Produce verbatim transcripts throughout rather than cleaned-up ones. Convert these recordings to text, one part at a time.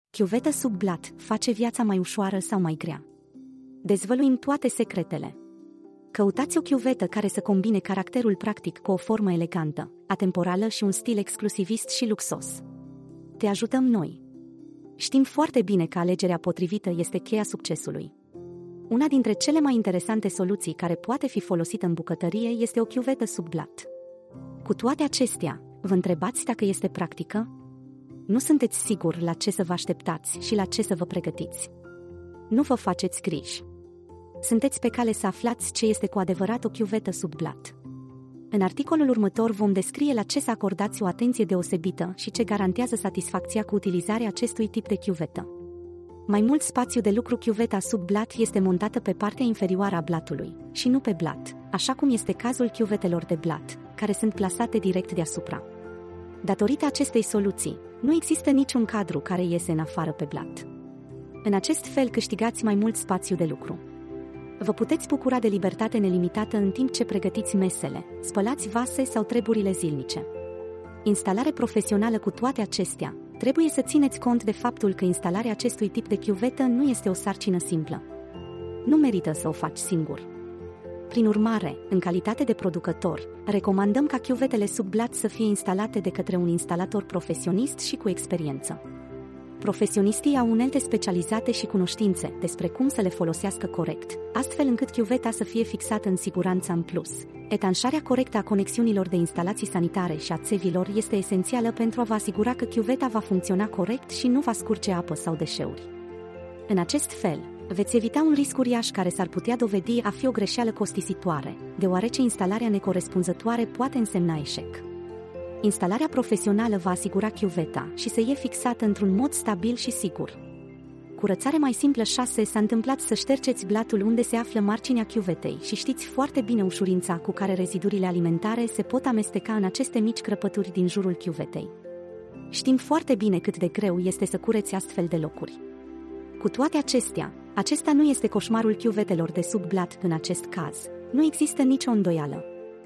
Chiuvetă sub blat face viața mai ușoară sau mai grea? Dezvăluim toate secretele. Căutați o chiuvetă care să combine caracterul practic cu o formă elegantă, atemporală și un stil exclusivist și luxos. Te ajutăm noi! Știm foarte bine că alegerea potrivită este cheia succesului. Una dintre cele mai interesante soluții care poate fi folosită în bucătărie este o chiuvetă sub blat. Cu toate acestea, vă întrebați dacă este practică? Nu sunteți siguri la ce să vă așteptați și la ce să vă pregătiți. Nu vă faceți griji. Sunteți pe cale să aflați ce este cu adevărat o chiuvetă sub blat. În articolul următor vom descrie la ce să acordați o atenție deosebită și ce garantează satisfacția cu utilizarea acestui tip de chiuvetă. Mai mult spațiu de lucru. Chiuveta sub blat este montată pe partea inferioară a blatului și nu pe blat, așa cum este cazul chiuvetelor de blat, care sunt plasate direct deasupra. Datorită acestei soluții, nu există niciun cadru care iese în afară pe blat. În acest fel câștigați mai mult spațiu de lucru. Vă puteți bucura de libertate nelimitată în timp ce pregătiți mesele, spălați vase sau treburile zilnice. Instalare profesională. Cu toate acestea, trebuie să țineți cont de faptul că instalarea acestui tip de chiuvetă nu este o sarcină simplă. Nu merită să o faci singur. Prin urmare, în calitate de producător, recomandăm ca chiuvetele sub blat să fie instalate de către un instalator profesionist și cu experiență. Profesioniștii au unelte specializate și cunoștințe despre cum să le folosească corect, astfel încât chiuveta să fie fixată în siguranță în plus. Etanșarea corectă a conexiunilor de instalații sanitare și a țevilor este esențială pentru a vă asigura că chiuveta va funcționa corect și nu va scurge apă sau deșeuri. În acest fel, veți evita un risc uriaș care s-ar putea dovedi a fi o greșeală costisitoare, deoarece instalarea necorespunzătoare poate însemna eșec. Instalarea profesională va asigura chiuveta și să fie fixată într-un mod stabil și sigur. Curățare mai simplă. șase. S-a întâmplat să ștergeți blatul unde se află marginea chiuvetei și știți foarte bine ușurința cu care rezidurile alimentare se pot amesteca în aceste mici crăpături din jurul chiuvetei. Știm foarte bine cât de greu este să cureți astfel de locuri. Cu toate acestea, acesta nu este coșmarul chiuvetelor de sub blat în acest caz. Nu există nicio îndoială.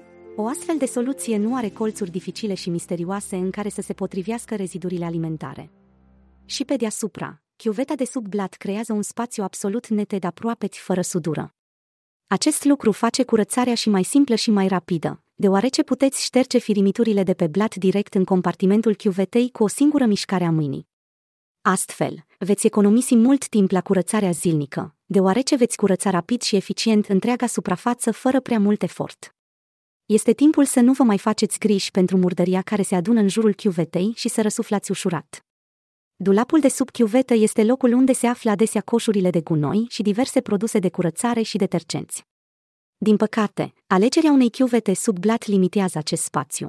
O astfel de soluție nu are colțuri dificile și misterioase în care să se potrivească rezidurile alimentare. Și pe deasupra, chiuveta de sub blat creează un spațiu absolut neted, aproape fără sudură. Acest lucru face curățarea și mai simplă și mai rapidă, deoarece puteți șterge firimiturile de pe blat direct în compartimentul chiuvetei cu o singură mișcare a mâinii. Astfel, veți economisi mult timp la curățarea zilnică, deoarece veți curăța rapid și eficient întreaga suprafață fără prea mult efort. Este timpul să nu vă mai faceți griji pentru murdăria care se adună în jurul chiuvetei și să răsuflați ușurat. Dulapul de sub chiuvetă este locul unde se află adesea coșurile de gunoi și diverse produse de curățare și detergenți. Din păcate, alegerea unei chiuvete sub blat limitează acest spațiu.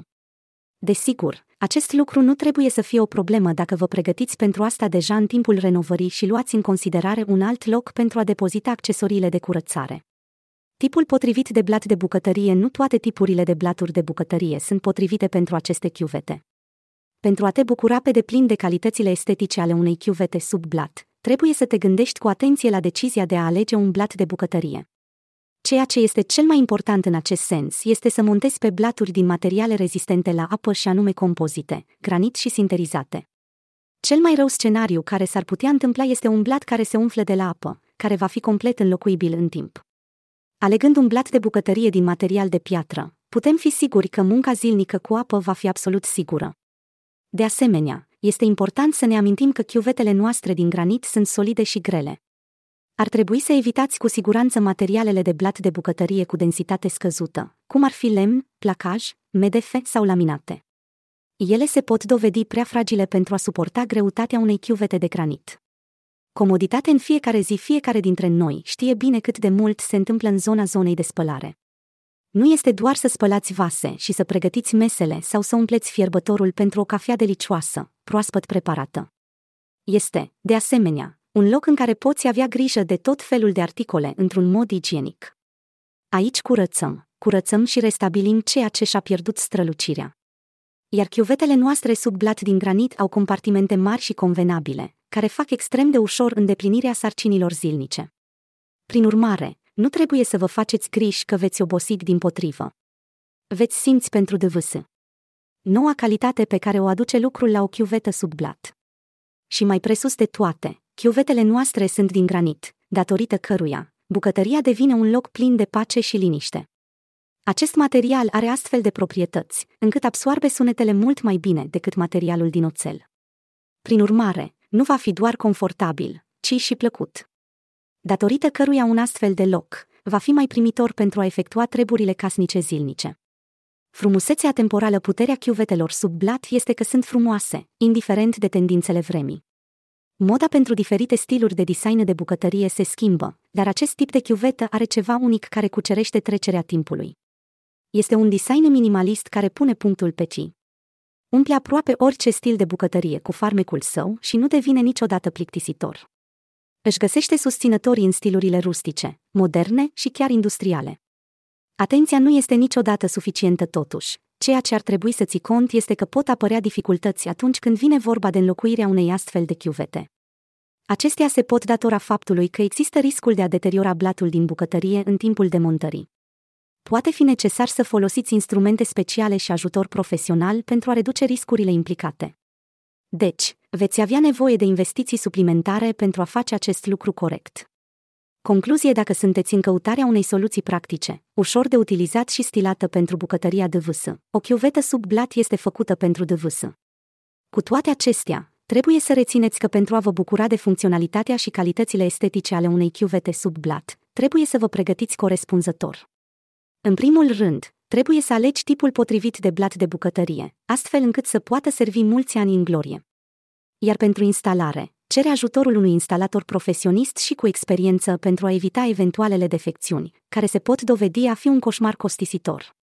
Desigur, acest lucru nu trebuie să fie o problemă dacă vă pregătiți pentru asta deja în timpul renovării și luați în considerare un alt loc pentru a depozita accesoriile de curățare. Tipul potrivit de blat de bucătărie. Nu toate tipurile de blaturi de bucătărie sunt potrivite pentru aceste chiuvete. Pentru a te bucura pe deplin de calitățile estetice ale unei chiuvete sub blat, trebuie să te gândești cu atenție la decizia de a alege un blat de bucătărie. Ceea ce este cel mai important în acest sens este să montezi pe blaturi din materiale rezistente la apă și anume compozite, granit și sinterizate. Cel mai rău scenariu care s-ar putea întâmpla este un blat care se umflă de la apă, care va fi complet înlocuibil în timp. Alegând un blat de bucătărie din material de piatră, putem fi siguri că munca zilnică cu apă va fi absolut sigură. De asemenea, este important să ne amintim că chiuvetele noastre din granit sunt solide și grele. Ar trebui să evitați cu siguranță materialele de blat de bucătărie cu densitate scăzută, cum ar fi lemn, placaj, M D F sau laminate. Ele se pot dovedi prea fragile pentru a suporta greutatea unei chiuvete de granit. Comoditate. În fiecare zi, fiecare dintre noi știe bine cât de mult se întâmplă în zona zonei de spălare. Nu este doar să spălați vase și să pregătiți mesele sau să umpleți fierbătorul pentru o cafea delicioasă, proaspăt preparată. Este, de asemenea, un loc în care poți avea grijă de tot felul de articole într-un mod igienic. Aici curățăm, curățăm și restabilim ceea ce și-a pierdut strălucirea. Iar chiuvetele noastre sub blat din granit au compartimente mari și convenabile, care fac extrem de ușor îndeplinirea sarcinilor zilnice. Prin urmare, nu trebuie să vă faceți griji că veți obosi, dimpotrivă. Veți simți pentru D V S. Noua calitate pe care o aduce lucrul la o chiuvetă sub blat. Și mai presus de toate, chiuvetele noastre sunt din granit, datorită căruia bucătăria devine un loc plin de pace și liniște. Acest material are astfel de proprietăți, încât absoarbe sunetele mult mai bine decât materialul din oțel. Prin urmare, nu va fi doar confortabil, ci și plăcut. Datorită căruia un astfel de loc va fi mai primitor pentru a efectua treburile casnice zilnice. Frumusețea temporală, puterea chiuvetelor sub blat este că sunt frumoase, indiferent de tendințele vremii. Moda pentru diferite stiluri de design de bucătărie se schimbă, dar acest tip de chiuvetă are ceva unic care cucerește trecerea timpului. Este un design minimalist care pune punctul pe I. Umple aproape orice stil de bucătărie cu farmecul său și nu devine niciodată plictisitor. Își găsește susținătorii în stilurile rustice, moderne și chiar industriale. Atenția nu este niciodată suficientă totuși. Ceea ce ar trebui să ții cont este că pot apărea dificultăți atunci când vine vorba de înlocuirea unei astfel de chiuvete. Acestea se pot datora faptului că există riscul de a deteriora blatul din bucătărie în timpul demontării. Poate fi necesar să folosiți instrumente speciale și ajutor profesional pentru a reduce riscurile implicate. Deci, veți avea nevoie de investiții suplimentare pentru a face acest lucru corect. Concluzie: dacă sunteți în căutarea unei soluții practice, ușor de utilizat și stilată pentru bucătăria D V S, o chiuvetă sub blat este făcută pentru D V S. Cu toate acestea, trebuie să rețineți că pentru a vă bucura de funcționalitatea și calitățile estetice ale unei chiuvete sub blat, trebuie să vă pregătiți corespunzător. În primul rând, trebuie să alegi tipul potrivit de blat de bucătărie, astfel încât să poată servi mulți ani în glorie. Iar pentru instalare, cere ajutorul unui instalator profesionist și cu experiență pentru a evita eventualele defecțiuni, care se pot dovedi a fi un coșmar costisitor.